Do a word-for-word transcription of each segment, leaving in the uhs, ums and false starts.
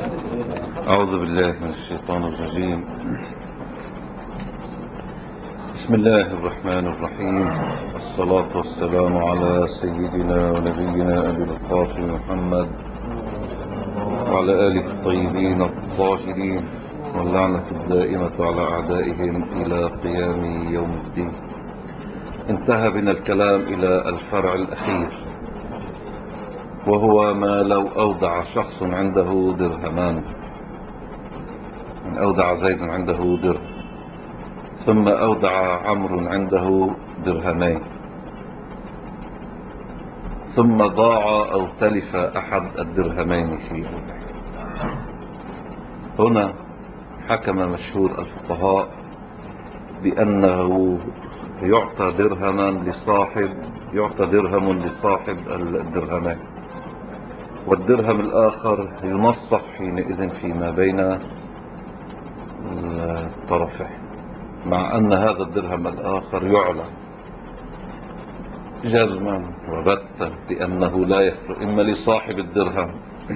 أعوذ بالله من الشيطان الرجيم. بسم الله الرحمن الرحيم. الصلاة والسلام على سيدنا ونبينا أبي القاسم محمد وعلى آله الطيبين الطاهرين، واللعنة الدائمة على أعدائهم إلى قيام يوم الدين. انتهى بنا الكلام إلى الفرع الأخير، وهو ما لو أودع شخص عنده درهمان، من أودع زيد عنده درهم، ثم أودع عمرو عنده درهمين، ثم ضاع أو تلف أحد الدرهمين فيه. هنا حكم مشهور الفقهاء بأنه يعطى درهما لصاحب يعطى درهم لصاحب الدرهمين، والدرهم الآخر ينصف حينئذ فيما بين الطرفين، مع أن هذا الدرهم الآخر يعلم جزما وبتا بأنه لا يخلو إما لصاحب الدرهم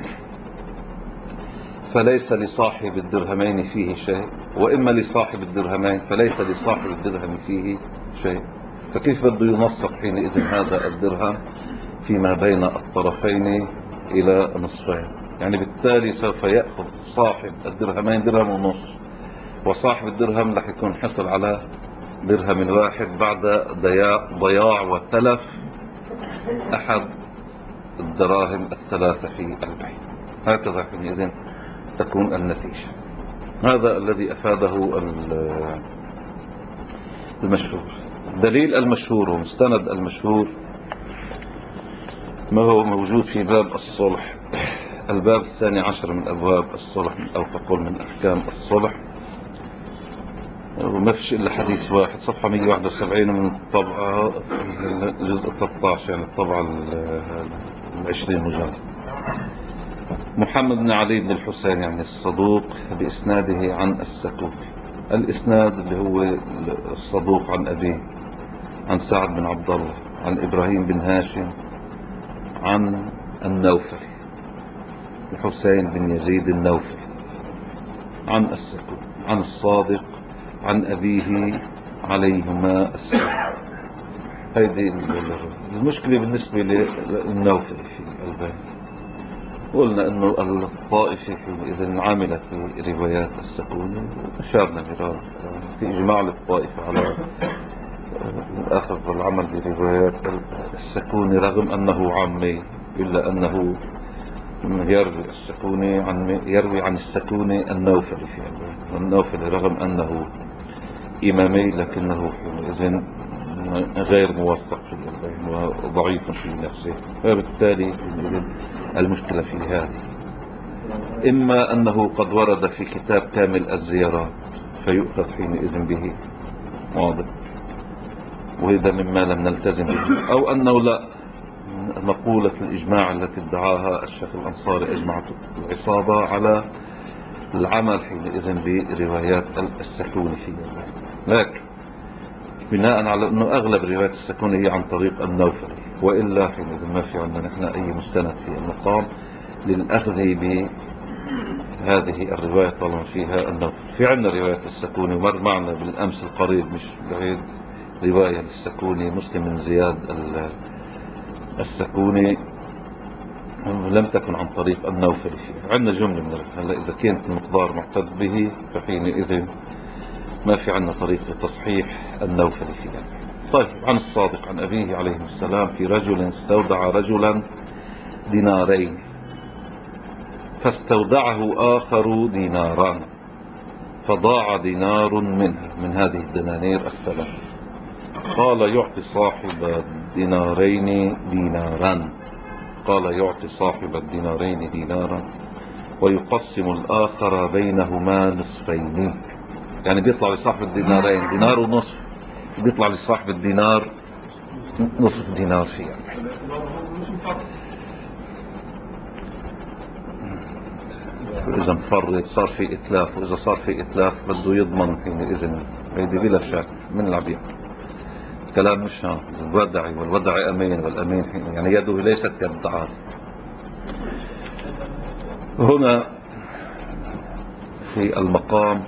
فليس لصاحب الدرهمين فيه شيء، وإما لصاحب الدرهمين فليس لصاحب الدرهم فيه شيء. فكيف بده ينصف حينئذ هذا الدرهم فيما بين الطرفين إلى نصفين؟ يعني بالتالي سوف يأخذ صاحب الدرهمين درهم ونصف، وصاحب الدرهم رح يكون حصل على درهم واحد بعد ضياع وتلف أحد الدراهم الثلاثة في البيع. هكذا حينئذ تكون النتيجة. هذا الذي أفاده المشهور. دليل المشهور ومستند المشهور ما هو موجود في باب الصلح، الباب الثاني عشر من أبواب الصلح، أو تقول من أحكام الصلح، وما فيش إلا حديث واحد، صفحة مئة وواحد وسبعين من الطبعة جزء ثلاثة عشر، يعني الطبعة العشرين مجلد. محمد بن علي بن الحسين يعني الصدوق بإسناده عن السكوفي. الإسناد اللي هو الصدوق عن أبيه عن سعد بن عبد الله عن إبراهيم بن هاشم عن النوفل الحسين بن يزيد النوفل عن السكوفي عن الصادق عن أبيه عليهما السلام. هذه المشكلة بالنسبة للنوفل في الباب. قلنا أنه الطائفة حينئذ عاملة في روايات السكوني، وأشارنا مرارا في إجماع للطائفة على الأخذ والعمل بروايات السكوني، رغم أنه عامي، إلا أنه يروي السكوني عن يروي عن السكوني النوفل في النوفل، رغم أنه إمامي لكنه حينئذ غير موثق في الإلبان وضعيف في نفسه. فبالتالي المشكلة في هذه، إما أنه قد ورد في كتاب كامل الزيارات فيؤخذ حينئذ به واضح، وهذا مما لم نلتزم به، أو أنه لا، مقولة الإجماع التي ادعاها الشيخ الأنصاري أجمعت العصابة على العمل حينئذ بروايات السكوني فيها. لكن بناء على أنه أغلب روايات السكوني هي عن طريق النوفلي، وإلا حينئذ ما في عندنا نحن أي مستند في المقام للأخذ بهذه الرواية طالما فيها النوفل. في عندنا رواية السكوني، ومر معنا بالأمس القريب مش بعيد رواية للسكوني مسلم من زياد السكوني لم تكن عن طريق النوفلي فيها. عندنا جملة من هلا إذا كانت المقدار معتد به فحينئذ ما في عندنا طريق لتصحيح النوفلي فيها. طيب، عن الصادق عن أبيه عليه السلام في رجل استودع رجلا دينارين فاستودعه آخر ديناران فضاع دينار منها من هذه الدنانير الثلاث. قال يعطي صاحب الدينارين دينارا قال يعطي صاحب الدينارين دينارا ويقسم الآخر بينهما نصفين. يعني بيطلع لصاحب الدينارين دينار ونصف، بيطلع لصاحب الدينار نصف دينار فيها. إذا انفرد صار في إتلاف، وإذا صار في إتلاف بده يضمن حينئذ، هيدي بلا شك من العبيد. كلام مش ها الودعي، والودعي أمين، والأمين حين يعني يده ليست كالدعاء. هنا في المقام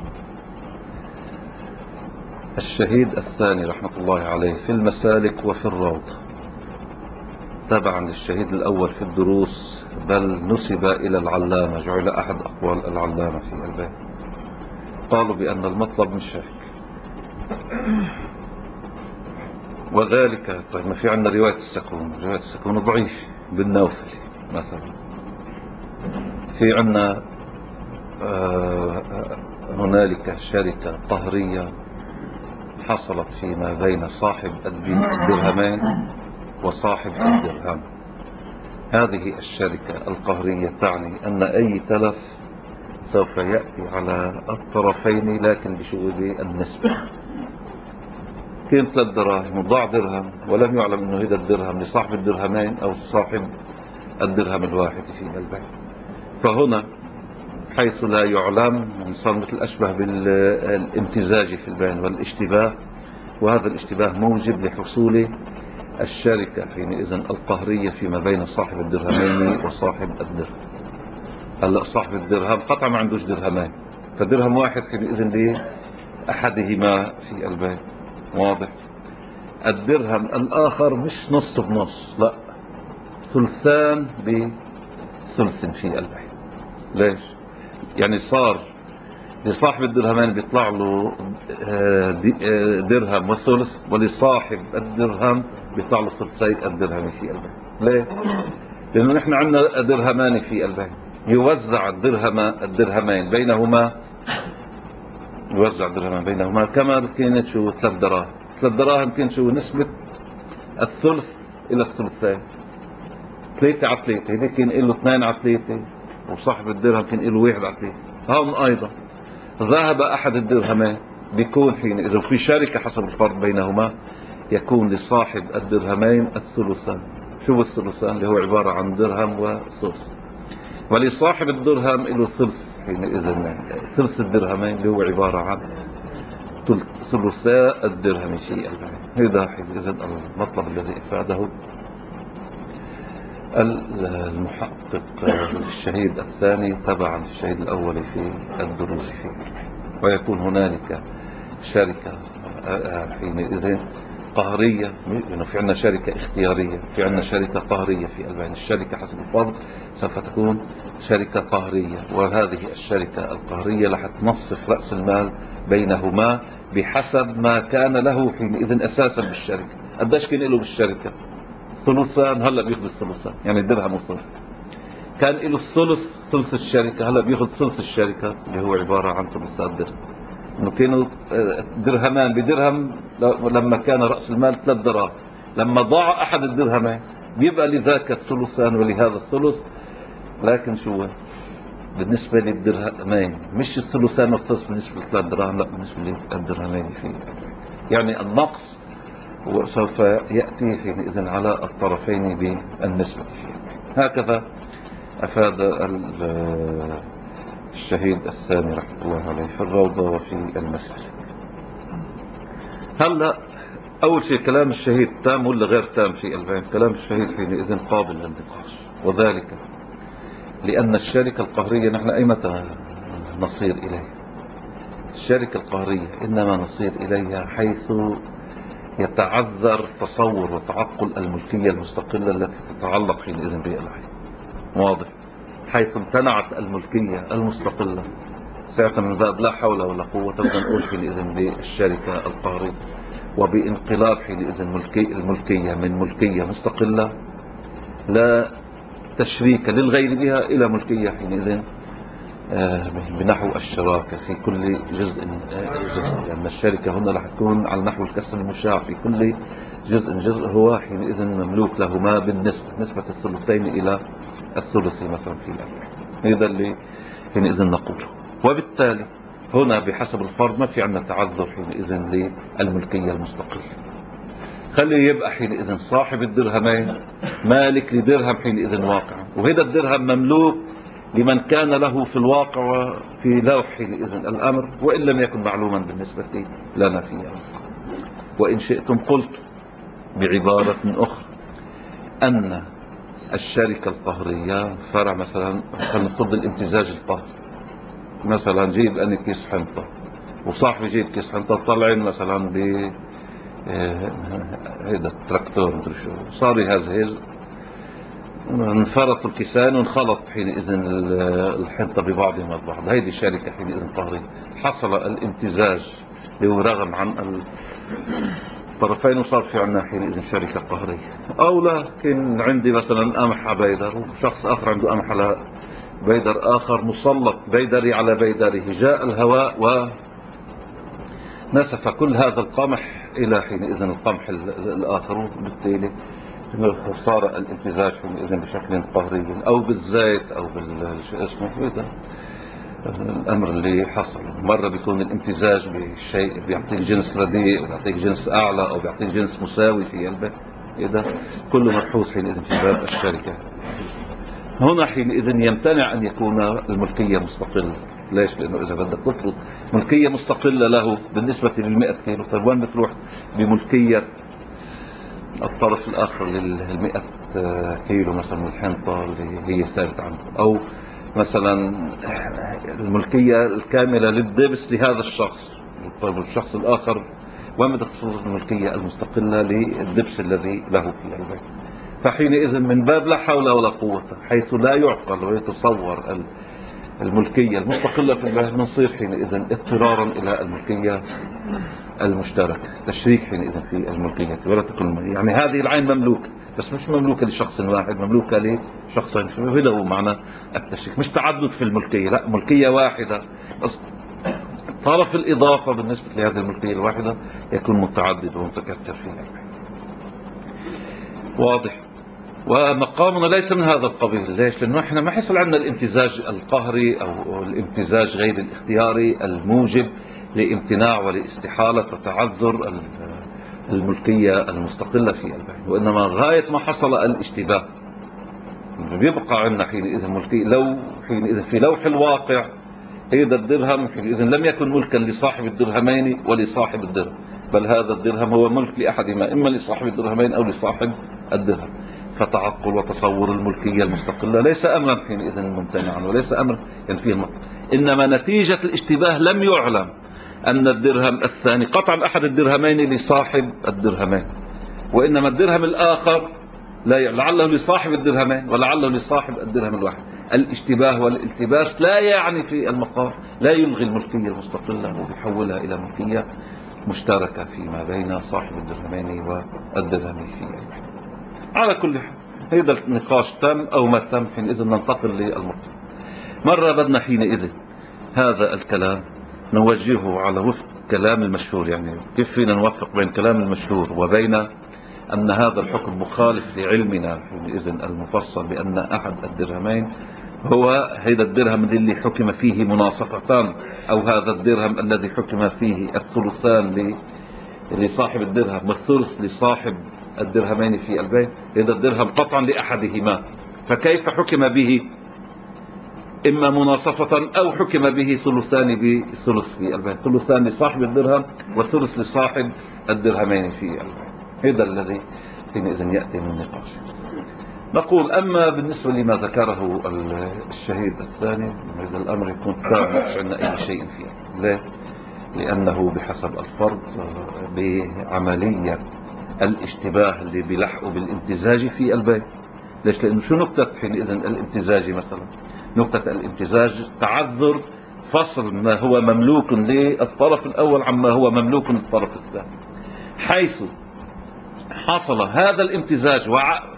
الشهيد الثاني رحمة الله عليه في المسالك وفي الروضة تبعا للشهيد الأول في الدروس، بل نسب إلى العلامة، جعل أحد أقوال العلامة في الباب. قالوا بأن المطلب مش هيك، وذلك طيب ما في عندنا رواية السكون، رواية السكون ضعيف بالنوفل مثلا. في عندنا آه هنالك شركة قهرية حصلت فيما بين صاحب الدرهمين وصاحب الدرهم. هذه الشركة القهرية تعني أن أي تلف سوف يأتي على الطرفين، لكن بشؤون النسبة. كان ثلاث دراهم وضاع درهم ولم يعلم أنه هذا الدرهم لصاحب الدرهمين أو صاحب الدرهم الواحد في البيع، فهنا حيث لا يعلم صار مثل أشبه بالامتزاج في البيع والاشتباه، وهذا الاشتباه موجب لحصول الشركة حينئذ القهرية فيما بين صاحب الدرهمين وصاحب الدرهم. هلا صاحب الدرهم قطع ما عندوش درهمين، فدرهم واحد حينئذ لأحدهما في البيع، واضح. الدرهم الآخر مش نص بنص، لا ثلثان بثلث في البيع. ليش؟ يعني صار لصاحب الدرهمين بيطلع له درهم وثلث، ولصاحب الدرهم بيطلع له ثلثي الدرهم في البيع. ليه؟ لأنه نحن عندنا درهمان في البيع، يوزع الدرهم الدرهمين بينهما، يوزع الدرهمان بينهما كما كانت شو ثلاث دراهم. ثلاث دراهم كان شو نسبة الثلث إلى الثلثين، ثلاثة على ثلاثة. هذيك كان له اثنين على ثلاثة، وصاحب الدرهم كان له واحد على ثلاثة. هون أيضا ذهب أحد الدرهمين، بيكون حين إذا في شركة حسب الفرق بينهما يكون لصاحب الدرهمين الثلثان. شو الثلثان؟ اللي هو عبارة عن درهم وثلث، ولصاحب الدرهم له ثلث حينئذ، ثلث الدرهمين اللي هو عبارة عن ثلثاء الدرهم في البيع. هذا حينئذ المطلب الذي أفاده المحقق الشهيد الثاني تبعا للشهيد الأول في الدروس في البيع. ويكون هنالك شركة حينئذ قهرية، لأنه في عندنا شركة اختيارية، في عندنا شركة قهرية في البيع. الشركة حسب الفرض سوف تكون شركة قهرية، وهذه الشركة القهرية رح تنصف رأس المال بينهما بحسب ما كان له حينئذ أساسا بالشركة. قديش كان له بالشركة؟ ثلثان، هلا بياخذ الثلثان، يعني درهم وثلث. كان له الثلث، ثلث الشركة، هلا بياخذ ثلث الشركة اللي هو عبارة عن ثلثات درهم. انه كانوا درهمان بدرهم لما كان رأس المال ثلاث دراهم، لما ضاع احد الدرهمين بيبقى لذاك الثلثان ولهذا الثلث. لكن شو بالنسبة للدرهمين مش الثلثان والثلث بالنسبة لثلاث دراهم، لا بالنسبة للدرهمين في يعني النقص وسوف يأتي حينئذ على الطرفين بالنسبة فيه. هكذا أفاد الشهيد الثاني رحمة الله عليه في الروضة وفي المسجد. هلا أول شيء كلام الشهيد تام ولا غير تام في البيان؟ كلام الشهيد حينئذ قابل للنقاش، وذلك لأن الشركة القهرية نحن أيمتى نصير إليها؟ الشركة القهرية إنما نصير إليها حيث يتعذر تصور وتعقل الملكية المستقلة التي تتعلق حينئذ بالعين، واضح. حيث امتنعت الملكية المستقلة ساعة من ذات لا حول ولا قوة، بدنا نقول حينئذ بالشركة القهرية، وبانقلاب حينئذ الملكية من ملكية مستقلة لا تشريك للغير بها إلى ملكية حينئذ بنحو الشراكة في كل جزء جزء. لأن يعني الشركة هنا رح تكون على نحو الكسب المشاع، في كل جزء جزء هو حينئذ مملوك لهما بالنسبة، نسبة الثلثين إلى الثلث مثلا في الأمر. هذا اللي حينئذ نقوله. وبالتالي هنا بحسب الفرض ما في عندنا تعذر حينئذ للملكية المستقلة. خلي يبقى حينئذ صاحب الدرهمين مالك لدرهم حينئذ واقع، وهذا الدرهم مملوك لمن كان له في الواقع وفي لوح حينئذ الأمر، وإن لم يكن معلوما بالنسبة لنا فيه. وإن شئتم قلت بعبارة أخرى أن الشركة القهرية فرع مثلا، خلينا نفرض الامتزاج القهري، مثلا جيب أنا كيس حنطة وصاحبي جيب كيس حنطة، طلعين مثلا ب هيدا التراكتور مدري شو، صار يهزهز، انفرطوا الكيسان وانخلط حينئذ الحنطة ببعضهم البعض. هيدي شركة حينئذ قهرية. حصل الامتزاج رغم عن الطرفين وصار في عنا حينئذ شركة قهرية. أو لكن عندي مثلا قمح على بيدر وشخص آخر عنده قمح على بيدر آخر، مسلط بيدري على بيدره، جاء الهواء ونسف كل هذا القمح إلى حينئذ القمح الآخر، وبالتالي صار الامتزاج حينئذ بشكل قهري، أو بالزيت أو بالشيء اسمه. هذا الأمر اللي حصل. مرة بيكون الامتزاج بشيء بيعطيك جنس رديء وبيعطيك جنس أعلى أو بيعطيك جنس مساوي في البيع. إذا كله ملحوظ حينئذ في باب الشركة. هنا حينئذ يمتنع أن يكون الملكية مستقلة. ليش؟ لأنه إذا بدك تفرض ملكية مستقلة له بالنسبة للمئة كيلو، طيب وين بتروح بملكية الطرف الآخر للمئة كيلو مثلا من الحنطة اللي هي ثابت عنه، أو مثلا الملكية الكاملة للدبس لهذا الشخص، طيب الشخص الآخر وين بدك تفرض الملكية المستقلة للدبس الذي له في البيت؟ فحينئذ من باب لا حول ولا قوة، حيث لا يعقل ويتصور الملكية المستقلة في البيت، نصير حينئذ اضطرارا إلى الملكية المشتركة، تشريك حينئذ في الملكية ولا تكون. يعني هذه العين مملوكة، بس مش مملوكة لشخص واحد، مملوكة لشخصين. هذا هو معنى التشريك، مش تعدد في الملكية، لا، ملكية واحدة بس طرف الإضافة بالنسبة لهذه الملكية الواحدة يكون متعدد ومتكثر فيها. واضح؟ ومقامنا ليس من هذا القبيل. ليش؟ لأنه احنا ما حصل عندنا الامتزاج القهري أو الامتزاج غير الاختياري الموجب لامتناع ولاستحالة وتعذر الملكية المستقلة في البيع، وإنما غاية ما حصل الاشتباه بيبقى عندنا حينئذ ملكية. لو حينئذ في لوح الواقع هذا الدرهم حينئذ لم يكن ملكا لصاحب الدرهمين ولصاحب الدرهم، بل هذا الدرهم هو ملك لأحدهما، إما لصاحب الدرهمين أو لصاحب الدرهم. فتعقل وتصور الملكية المستقلة ليس أمرا حينئذ ممتنعا وليس أمرا ينفيه المطلق، إنما نتيجة الاشتباه لم يعلم أن الدرهم الثاني قطعا أحد الدرهمين لصاحب الدرهمين، وإنما الدرهم الآخر لا يعلم، لعله لصاحب الدرهمين ولعله لصاحب الدرهم الواحد. الاشتباه والالتباس لا يعني في المقام لا يلغي الملكية المستقلة ويحولها إلى ملكية مشتركة فيما بين صاحب الدرهمين والدرهم في الواحد. على كل حال هذا النقاش تم أو ما تم، حينئذ ننتقل للمطلب. مرة بدنا حينئذ هذا الكلام نوجهه على وفق كلام المشهور. يعني كيف فينا نوفق بين كلام المشهور وبين أن هذا الحكم مخالف لعلمنا حينئذ المفصل بأن أحد الدرهمين هو هذا الدرهم اللي حكم فيه مناصفتان، أو هذا الدرهم الذي حكم فيه الثلثان لصاحب الدرهم والثلث لصاحب الدرهمين في البيت. هذا الدرهم قطعا لأحدهما، فكيف حكم به إما مناصفة أو حكم به ثلثان بثلث في البيت، ثلثان لصاحب الدرهم وثلث لصاحب الدرهمين في البيت. هذا الذي حينئذ يأتي من النقاش. نقول أما بالنسبة لما ذكره الشهيد الثاني، هذا الأمر يكون تام ما فيش عندنا أي شيء فيه. ليه؟ لأنه بحسب الفرض بعملية الاشتباه اللي بيلحقوا بالامتزاج في البيت. ليش؟ لأنه شو نقطة حينئذ الامتزاج؟ مثلا نقطة الامتزاج تعذر فصل ما هو مملوك للطرف الأول عما هو مملوك للطرف الثاني، حيث حصل هذا الامتزاج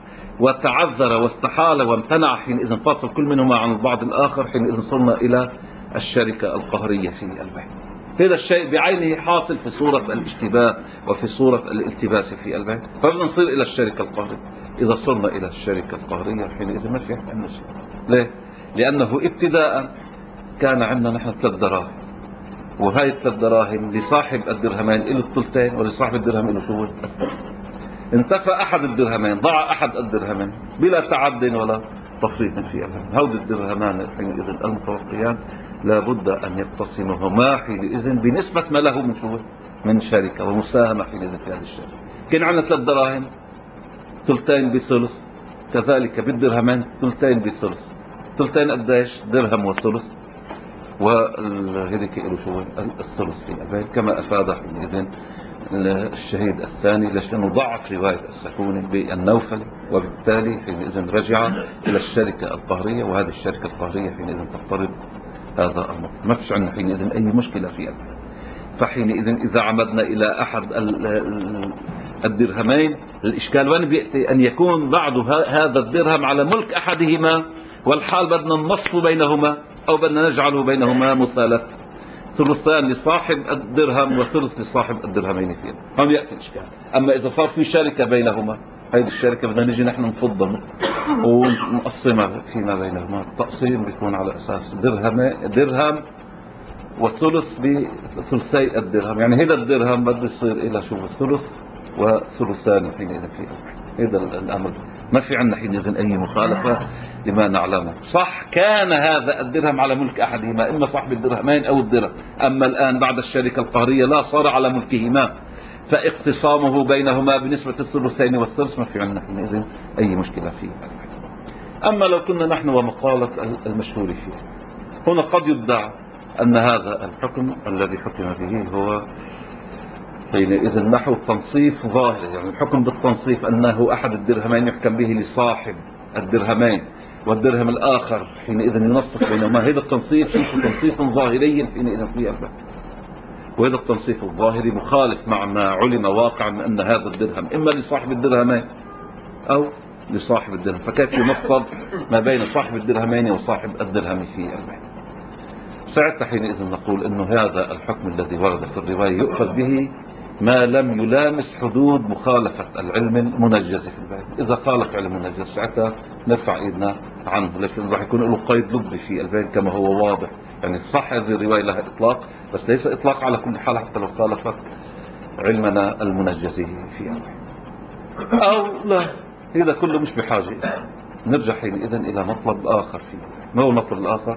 وتعذر واستحال وامتنع حينئذ فصل كل منهما عن البعض الآخر، حينئذ صرنا إلى الشركة القهرية في البيع. هذا الشيء بعينه حاصل في صورة الاشتباه وفي صورة الالتباس في البيع، فبدنا نصير إلى الشركة القهرية. إذا صرنا إلى الشركة القهرية حينئذ ما في عندنا شيء. ليه؟ لأنه ابتداء كان عندنا نحن ثلاث دراهم، وهي الثلاث دراهم لصاحب الدرهمين له الثلثين ولصاحب الدرهم له شو الثلث. انتفى أحد الدرهمين، ضاع أحد الدرهمين بلا تعد ولا تفريط في الهم. هود الدرهمان حينئذ المتوقيان لابد أن يقتسمهما حينئذ بنسبة ما له من شو من شركة ومساهمة حينئذ في هذه الشركة. كان عندنا ثلاث دراهم، ثلثين بثلث، كذلك بالدرهمين ثلثين بثلث. ثلثين قديش؟ درهم وثلث، وهذيك له شو الثلث في البيت كما أفاد حينئذ الشهيد الثاني. ليش؟ لأنه ضعف رواية السكوني بالنوفل، وبالتالي حينئذ رجع إلى الشركة القهرية، وهذه الشركة القهرية حينئذ تفترض هذا الأمر. ما فيش عندنا حينئذ أي مشكلة فيها. فحينئذ إذا عمدنا إلى أحد الدرهمين، الإشكال وين بيأتي؟ أن يكون بعض هذا الدرهم على ملك أحدهما، والحال بدنا النصف بينهما، أو بدنا نجعله بينهما مثالث، ثلثان لصاحب الدرهم وثلث لصاحب الدرهمين فيه. هم يأتي الإشكال. أما إذا صار في شركة بينهما، هذه الشركة بدنا نجي نحن نفضل ونقسمها فيما بينهما. التقسيم بيكون على أساس درهم درهم والثلث بثلثي الدرهم، يعني هذا الدرهم بده يصير إلى شو الثلث وثلثان حينئذ فيه. هذا الأمر ما في عندنا حينئذ أي مخالفة لما نعلمه. صح كان هذا الدرهم على ملك أحدهما، إما صاحب الدرهمين أو الدرهم، أما الآن بعد الشركة القهرية لا، صار على ملكهما، فاقتسامه بينهما بنسبة الثلثين والثلث ما في عندنا حينئذ أي مشكلة فيه. أما لو كنا نحن ومقالة المشهور فيه، هنا قد يدعى أن هذا الحكم الذي حكم به هو حينئذ نحو تنصيف ظاهري، يعني الحكم بالتنصيف أنه أحد الدرهمين يحكم به لصاحب الدرهمين، والدرهم الآخر حينئذ ينصف بينهما. هذا التنصيف تنصيف ظاهري حينئذ في الباب، وهذا التنصيف الظاهري مخالف مع ما علم واقعا من أن هذا الدرهم إما لصاحب الدرهمين أو لصاحب الدرهم، فكيف ينصب ما بين صاحب الدرهمين وصاحب الدرهم في الباب؟ ساعتها حينئذ نقول انه هذا الحكم الذي ورد في الرواية يؤخذ به ما لم يلامس حدود مخالفة العلم المنجز في الباب. اذا خالف علم منجز ساعتها نرفع ايدنا عنه، لكن راح يكون له قيد لبي في الباب كما هو واضح. يعني صح هذه الرواية لها اطلاق، بس ليس اطلاق على كل حال حتى لو خالفت علمنا المنجز في الباب. او لا، هذا كله مش بحاجة. نرجع حينئذ الى مطلب اخر فيه. ما هو المطلب الاخر؟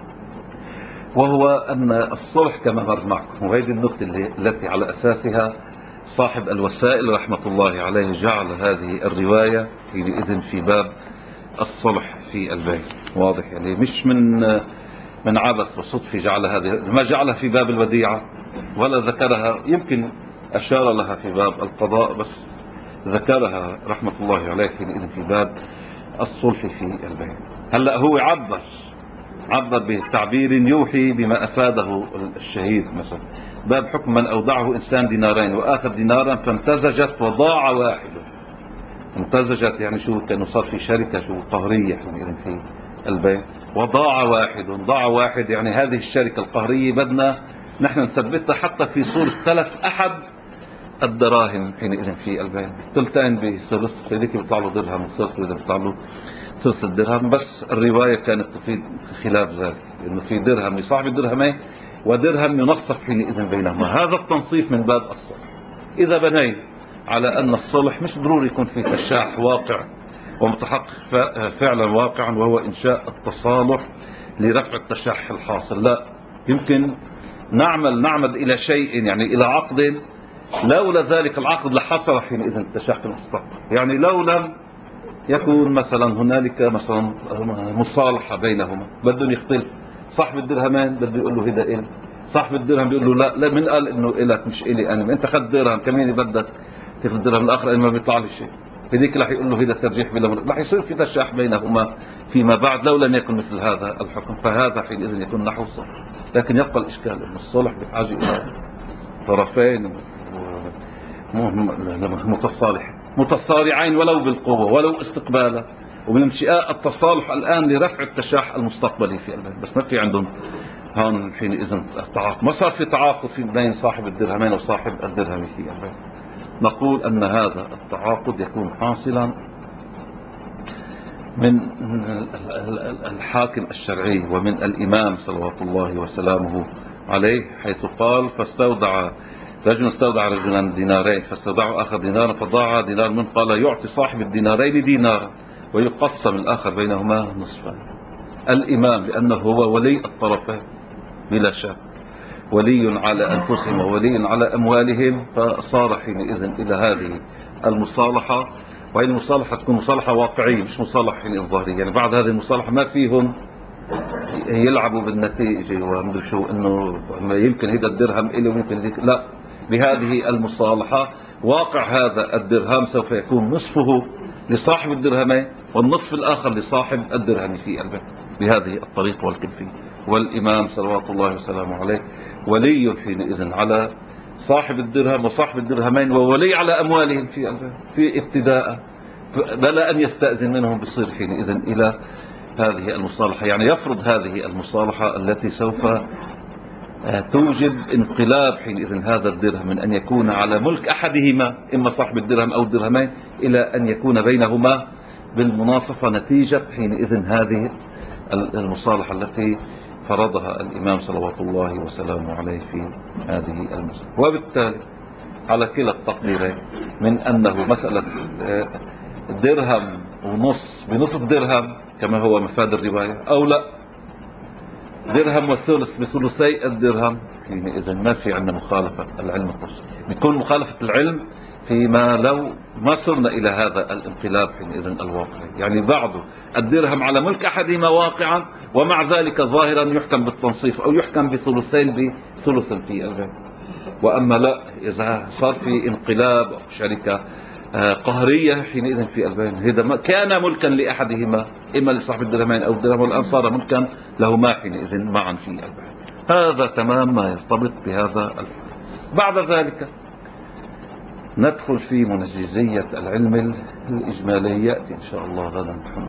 وهو أن الصلح كما مر معكم، وهذه النقطة التي على أساسها صاحب الوسائل رحمة الله عليه جعل هذه الرواية حينئذ في باب الصلح في البيت. واضح؟ يعني مش من من عبث وصدفة جعل هذه، ما جعلها في باب الوديعة ولا ذكرها، يمكن أشار لها في باب القضاء، بس ذكرها رحمة الله عليه حينئذ في باب الصلح في البيت. هلأ هو عبر عبر بتعبير يوحي بما أفاده الشهيد. مثلا باب حكم من أودعه إنسان دينارين وآخر دينارا فامتزجت وضاع واحد. امتزجت يعني شو؟ كانوا صار في شركة شو قهرية في البيت، وضاع واحد. ضاع واحد يعني هذه الشركة القهرية بدنا نحن نثبتها حتى في صورة تلف أحد الدراهم حينئذ في البيت. ثلثين بثلث، هذيك بيطلع له درهم، وثلث بيطلع له ثلث الدرهم. بس الرواية كانت تفيد خلاف ذلك، لأنه في درهم لصاحب الدرهمين ودرهم ينصف حينئذ بينهما. هذا التنصيف من باب الصلح. إذا بنينا على أن الصلح مش ضروري يكون في تشاح واقع ومتحقق فعلا واقعا، وهو إنشاء التصالح لرفع التشاح الحاصل، لا، يمكن نعمل نعمد إلى شيء، يعني إلى عقد لولا ذلك العقد لحصل حينئذ التشاح في المستقبل. يعني لو لم يكون مثلا هنالك مثلا مصالحة بينهما، بدهم يختلف، صاحب الدرهمين بده يقول له هيدا إل، صاحب الدرهم بيقول له لا لا، من قال انه إلك مش إلي انا، انت خد درهم كمان بدك تاخذ الدرهم الاخر ما بيطلع لي شيء. هذيك رح يقول له هيدا ترجيح بلا رح يصير في تشاح بينهما فيما بعد لو لم يكن مثل هذا الحكم. فهذا حينئذ يكون نحو الصلح. لكن يبقى الاشكال انه الصلح بحاجه الى طرفين متصالح متصارعين ولو بالقوة ولو استقبالا، وبانشاء التصالح الآن لرفع التشاح المستقبلي في البلد. بس ما في عندهم هون حينئذ تعاقد، ما صار في تعاقد بين صاحب الدرهمين وصاحب الدرهم في البلد. نقول أن هذا التعاقد يكون حاصلا من الحاكم الشرعي ومن الإمام صلوات الله وسلامه عليه، حيث قال فاستودع رجل استودع رجلا دينارين فاستودعه آخر دينارا فضاع دينار من، قال يعطي صاحب الدينارين دينارا ويقسم الآخر بينهما نصفا. الإمام لأنه هو ولي الطرفين بلا شك، ولي على أنفسهم وولي على أموالهم، فصار حينئذ إلى هذه المصالحة. وهي المصالحة تكون مصالحة واقعية مش مصالحة حين ظاهرية، يعني بعد هذه المصالحة ما فيهم يلعبوا بالنتيجة ومدري شو، انه يمكن هذا الدرهم إلي وممكن هيك. لا، بهذه المصالحة واقع هذا الدرهم سوف يكون نصفه لصاحب الدرهمين والنصف الآخر لصاحب الدرهم في البيت، بهذه الطريقة والكيفية. والإمام صلوات الله وسلامه عليه ولي حينئذ على صاحب الدرهم وصاحب الدرهمين، وولي على أموالهم في البيت في ابتداء، بلا أن يستأذن منهم بصير حينئذ إلى هذه المصالحة. يعني يفرض هذه المصالحة التي سوف توجب انقلاب حينئذ هذا الدرهم من أن يكون على ملك أحدهما، إما صاحب الدرهم أو الدرهمين، إلى أن يكون بينهما بالمناصفة، نتيجة حينئذ هذه المصالحة التي فرضها الإمام صلوات الله وسلامه عليه في هذه المسألة. وبالتالي على كلا التقديرين، من أنه مسألة درهم ونص بنصف درهم كما هو مفاد الرواية، أو لا درهم والثلث بثلثي الدرهم، حينئذ ما في عندنا مخالفة العلم التفصيلي. بيكون مخالفة العلم فيما لو ما صرنا إلى هذا الانقلاب حينئذ الواقعي، يعني بعض الدرهم على ملك أحدهما واقعا، ومع ذلك ظاهرا يحكم بالتنصيف أو يحكم بثلثين بثلث في البيت. وأما لا، إذا صار في انقلاب أو شركة قهرية حينئذ في البين، هذا كان ملكا لأحدهما إما لصاحب الدرهمين أو الدرهم، والآن صار ملكا لهما حينئذ معا في البين. هذا تمام ما يرتبط بهذا الفعل. بعد ذلك ندخل في منجزية العلم الإجمالي، يأتي إن شاء الله غدا.